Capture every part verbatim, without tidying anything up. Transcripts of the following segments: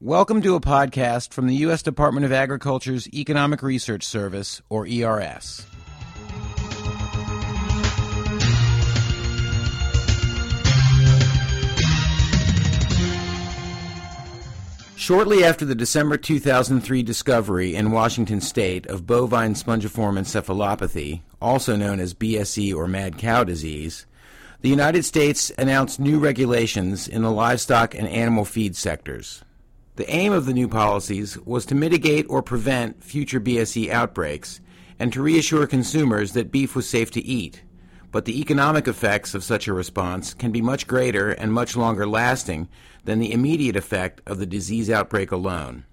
Welcome to a podcast from the U S Department of Agriculture's Economic Research Service, or E R S. Shortly after the December two thousand three discovery in Washington state of bovine spongiform encephalopathy, also known as B S E or mad cow disease, the United States announced new regulations in the livestock and animal feed sectors. The aim of the new policies was to mitigate or prevent future B S E outbreaks and to reassure consumers that beef was safe to eat, but the economic effects of such a response can be much greater and much longer lasting than the immediate effect of the disease outbreak alone.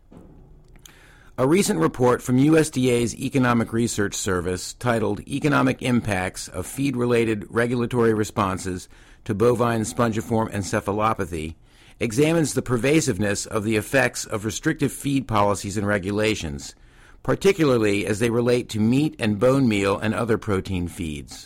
A recent report from U S D A's Economic Research Service titled Economic Impacts of Feed-Related Regulatory Responses to Bovine Spongiform Encephalopathy examines the pervasiveness of the effects of restrictive feed policies and regulations, particularly as they relate to meat and bone meal and other protein feeds.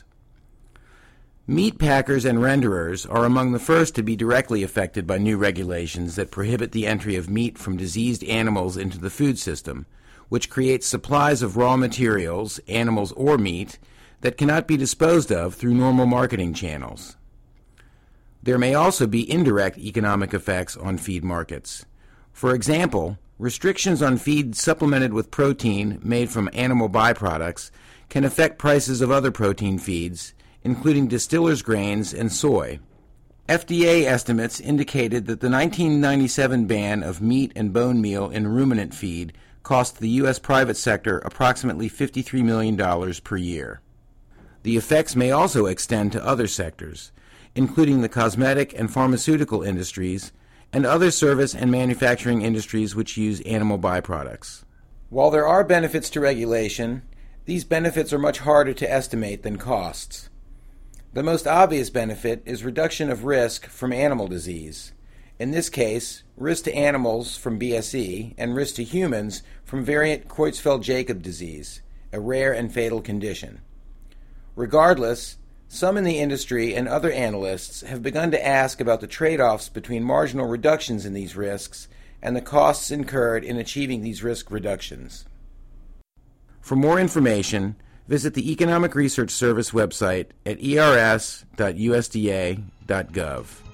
Meat packers and renderers are among the first to be directly affected by new regulations that prohibit the entry of meat from diseased animals into the food system, which creates supplies of raw materials, animals or meat, that cannot be disposed of through normal marketing channels. There may also be indirect economic effects on feed markets. For example, restrictions on feed supplemented with protein made from animal byproducts can affect prices of other protein feeds, including distillers' grains and soy. F D A estimates indicated that the nineteen ninety-seven ban of meat and bone meal in ruminant feed cost the U S private sector approximately fifty-three million dollars per year. The effects may also extend to other sectors, including the cosmetic and pharmaceutical industries and other service and manufacturing industries which use animal byproducts. While there are benefits to regulation, these benefits are much harder to estimate than costs. The most obvious benefit is reduction of risk from animal disease. In this case, risk to animals from B S E and risk to humans from variant Creutzfeldt-Jakob disease, a rare and fatal condition. Regardless, some in the industry and other analysts have begun to ask about the trade-offs between marginal reductions in these risks and the costs incurred in achieving these risk reductions. For more information, visit the Economic Research Service website at E R S dot U S D A dot gov.